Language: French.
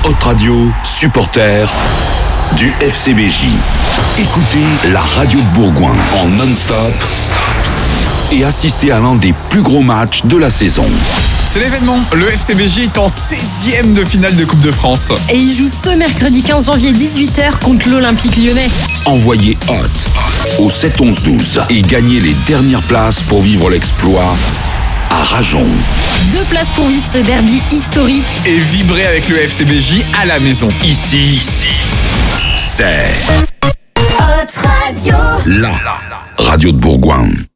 Hot Radio, supporter du FCBJ. Écoutez la radio de Bourgoin en non-stop et assistez à l'un des plus gros matchs de la saison. C'est l'événement, le FCBJ est en 16e de finale de Coupe de France. Et il joue ce mercredi 15 janvier 18h contre l'Olympique Lyonnais. Envoyez Hot au 7-11-12 et gagnez les dernières places pour vivre l'exploit à Rajon. 2 places pour vivre ce derby historique. Et vibrer avec le FCBJ à la maison. Ici, c'est Hot Radio. la radio de Bourgoin.